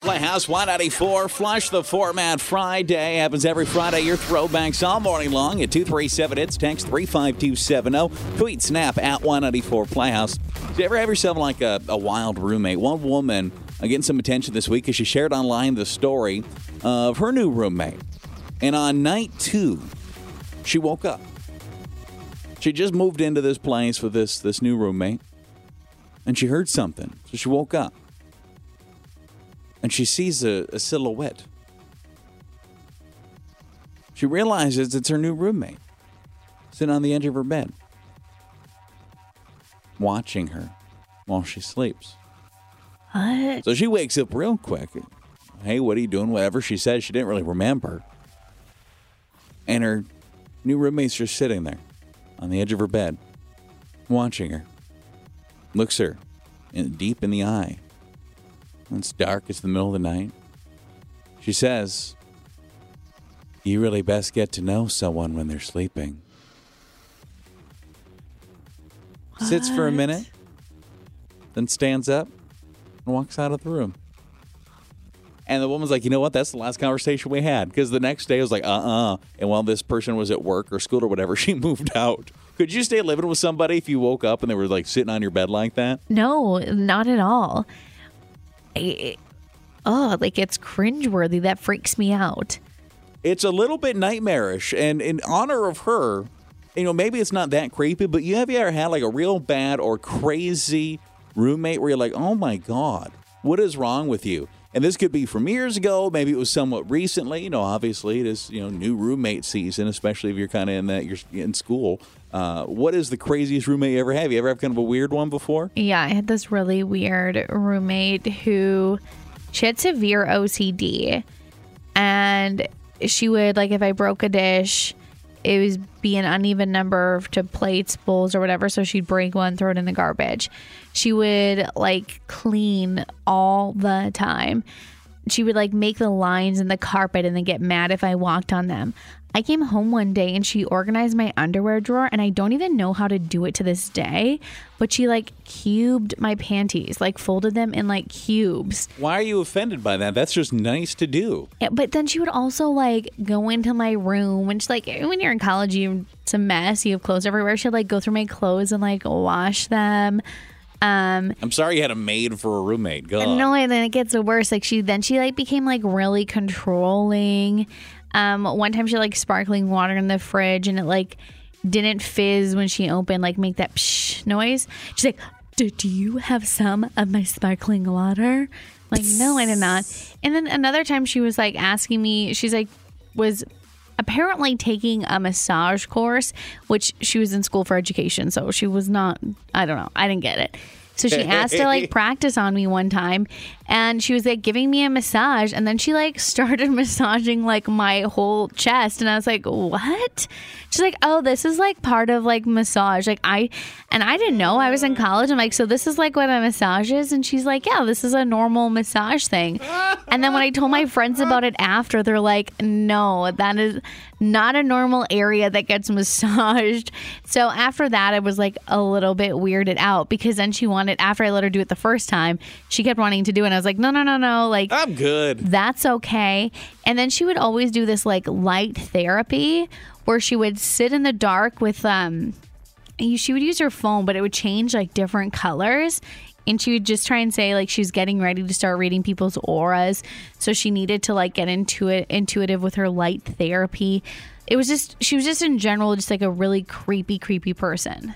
Playhouse 194. Flush the Format Friday. Happens every Friday. Your throwbacks all morning long at 237-HITS. Text 35270. Tweet snap at 194 Playhouse. Do you ever have yourself like a wild roommate? One woman getting some attention this week because she shared online the story of her new roommate. And on night 2, she woke up. She just moved into this place with this new roommate. And she heard something. So she woke up. And she sees a silhouette. She realizes it's her new roommate sitting on the edge of her bed, watching her while she sleeps. What? So she wakes up real quick. Hey, what are you doing? Whatever she said, she didn't really remember. And her new roommate's just sitting there on the edge of her bed, watching her. Looks her deep in the eye. It's dark. It's the middle of the night. She says, "You really best get to know someone when they're sleeping." What? Sits for a minute, then stands up and walks out of the room. And the woman's like, you know what? That's the last conversation we had. Because the next day, I was like, And while this person was at work or school or whatever, she moved out. Could you stay living with somebody if you woke up and they were like sitting on your bed like that? No, not at all. It's cringeworthy. That freaks me out. It's a little bit nightmarish. And in honor of her, maybe it's not that creepy, but have you ever had like a real bad or crazy roommate where you're like, oh my God, what is wrong with you? And this could be from years ago. Maybe it was somewhat recently. Obviously it is, new roommate season, especially if you're kind of you're in school. What is the craziest roommate you ever have? You ever have kind of a weird one before? Yeah, I had this really weird roommate she had severe OCD. And she would, if I broke a dish, it was be an uneven number to plates, bowls, or whatever. So she'd break one, throw it in the garbage. She would clean all the time. She would make the lines in the carpet and then get mad if I walked on them. I came home one day and she organized my underwear drawer, and I don't even know how to do it to this day, but she cubed my panties, folded them in cubes. Why are you offended by that? That's just nice to do. Yeah, but then she would also go into my room, and she when you're in college, it's a mess. You have clothes everywhere. She'd go through my clothes and wash them. I'm sorry you had a maid for a roommate. God. No, and then it gets worse. She became really controlling. One time she sparkling water in the fridge, and it didn't fizz when she opened, make that psh noise. She's like, do you have some of my sparkling water? No, I did not. And then another time she was asking me, she's was apparently taking a massage course, which she was in school for education. So she was not, I don't know. I didn't get it. So she asked to practice on me one time, and she was giving me a massage, and then she started massaging my whole chest, and I was like, what? She's like, oh, this is part of massage. I didn't know. I was in college. I'm like, so this is what a massage is? And she's like, yeah, this is a normal massage thing. And then when I told my friends about it after, they're like, no, that is not a normal area that gets massaged. So after that, I was a little bit weirded out, because then she wanted, after I let her do it the first time, she kept wanting to do it. And I was like, no. I'm good. That's okay. And then she would always do this light therapy where she would sit in the dark with, she would use her phone, but it would change different colors. And she would just try and say she's getting ready to start reading people's auras. So she needed to get intuitive with her light therapy. She was just in general, just a really creepy person.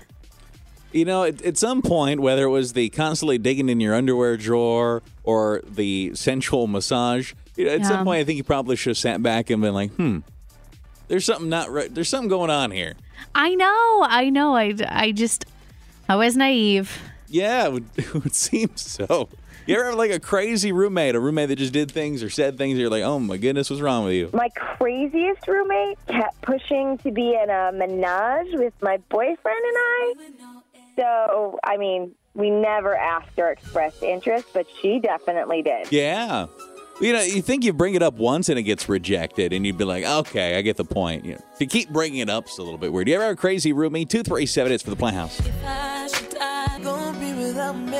At some point, whether it was the constantly digging in your underwear drawer or the sensual massage, at some point I think you probably should have sat back and been like, there's something not right. There's something going on here. I know. I was naive. Yeah, it would seem so. You ever have a crazy roommate, a roommate that just did things or said things, and you're like, oh my goodness, what's wrong with you? My craziest roommate kept pushing to be in a menage with my boyfriend and I. So, we never asked or expressed interest, but she definitely did. Yeah. You think you bring it up once and it gets rejected, and you'd be like, okay, I get the point. If you keep bringing it up, it's a little bit weird. You ever have a crazy roommate? 237, it's for the Playhouse. If I should die, don't be without me.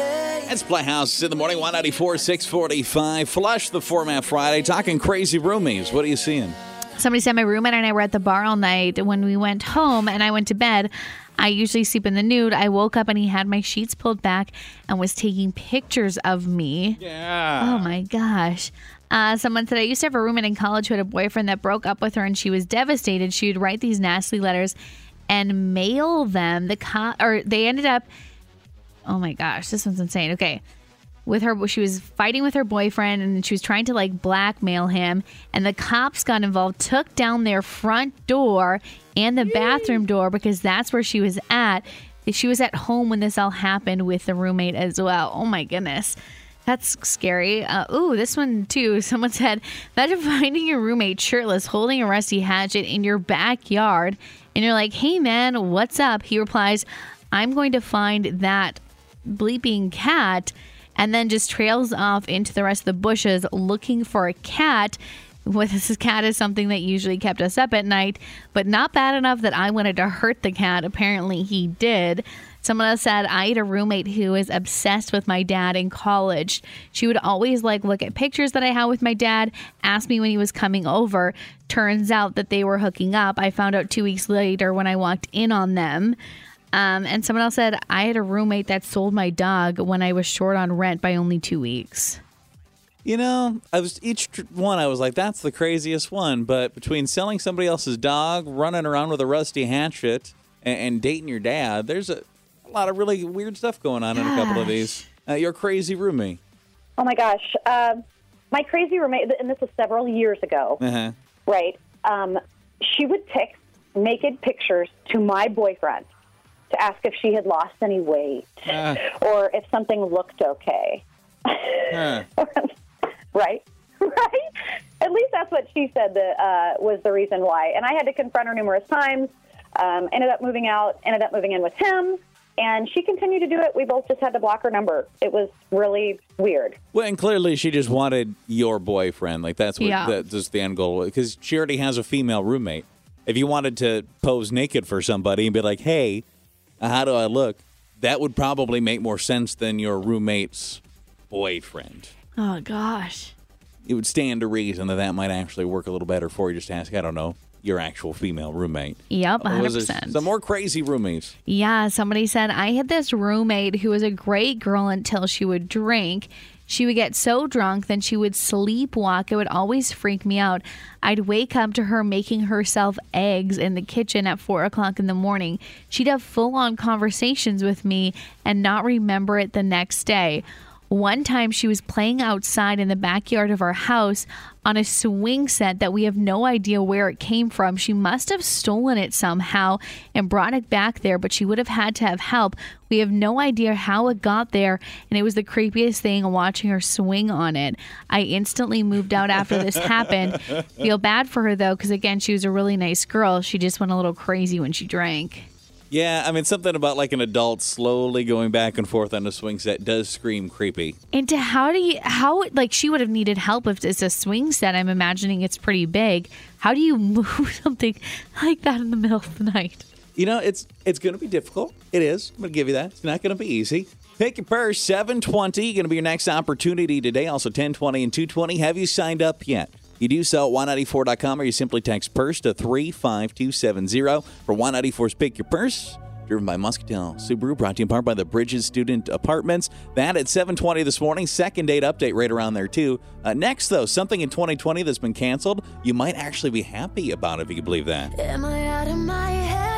It's Playhouse in the morning, 194, 645. Flush the Format Friday. Talking crazy roomies. What are you seeing? Somebody said my roommate and I were at the bar all night. When we went home and I went to bed, I usually sleep in the nude. I woke up and he had my sheets pulled back and was taking pictures of me. Yeah. Oh my gosh. Someone said I used to have a roommate in college who had a boyfriend that broke up with her and she was devastated. She would write these nasty letters and mail them. They ended up. Oh my gosh, this one's insane. Okay. With her, she was fighting with her boyfriend and she was trying to blackmail him, and the cops got involved, took down their front door and the bathroom door because that's where she was at. She was at home when this all happened with the roommate as well. Oh my goodness. That's scary. This one too. Someone said, imagine finding your roommate shirtless holding a rusty hatchet in your backyard and you're like, hey man, what's up? He replies, I'm going to find that bleeping cat, and then just trails off into the rest of the bushes looking for a cat. Well, this cat is something that usually kept us up at night, but not bad enough that I wanted to hurt the cat. Apparently he did. Someone else said, I had a roommate who was obsessed with my dad in college. She would always look at pictures that I had with my dad, ask me when he was coming over. Turns out that they were hooking up. I found out 2 weeks later when I walked in on them. And someone else said, I had a roommate that sold my dog when I was short on rent by only 2 weeks. You know, I was like, that's the craziest one. But between selling somebody else's dog, running around with a rusty hatchet, and dating your dad, there's a lot of really weird stuff going on in a couple of these. Your crazy roommate. Oh, my gosh. My crazy roommate, and this was several years ago, right? She would text naked pictures to my boyfriend to ask if she had lost any weight or if something looked okay. Right? At least that's what she said that was the reason why. And I had to confront her numerous times, ended up moving out, ended up moving in with him, and she continued to do it. We both just had to block her number. It was really weird. Well, and clearly she just wanted your boyfriend. That's what that's the end goal, because she already has a female roommate. If you wanted to pose naked for somebody and be like, hey, how do I look? That would probably make more sense than your roommate's boyfriend. Oh, gosh. It would stand to reason that might actually work a little better for you, just to ask, I don't know, your actual female roommate. Yep, 100%. Some more crazy roomies. Yeah, somebody said, I had this roommate who was a great girl until she would drink. She would get so drunk, then she would sleepwalk. It would always freak me out. I'd wake up to her making herself eggs in the kitchen at 4 o'clock in the morning. She'd have full-on conversations with me and not remember it the next day. One time she was playing outside in the backyard of our house on a swing set that we have no idea where it came from. She must have stolen it somehow and brought it back there, but she would have had to have help. We have no idea how it got there, and it was the creepiest thing watching her swing on it. I instantly moved out after this happened. Feel bad for her, though, because, again, she was a really nice girl. She just went a little crazy when she drank. Yeah, I mean, something about an adult slowly going back and forth on a swing set does scream creepy. And how she would have needed help if it's a swing set. I'm imagining it's pretty big. How do you move something like that in the middle of the night? You know, it's going to be difficult. It is. I'm going to give you that. It's not going to be easy. Pick your purse, 720, going to be your next opportunity today. Also 1020 and 220. Have you signed up yet? You do so at 194.com, or you simply text PURSE to 35270 for 194's Pick Your Purse. Driven by Muscatel Subaru, brought to you in part by the Bridges Student Apartments. That at 7:20 this morning. Second date update right around there, too. Next, though, something in 2020 that's been canceled you might actually be happy about, if you can believe that. Am I out of my head?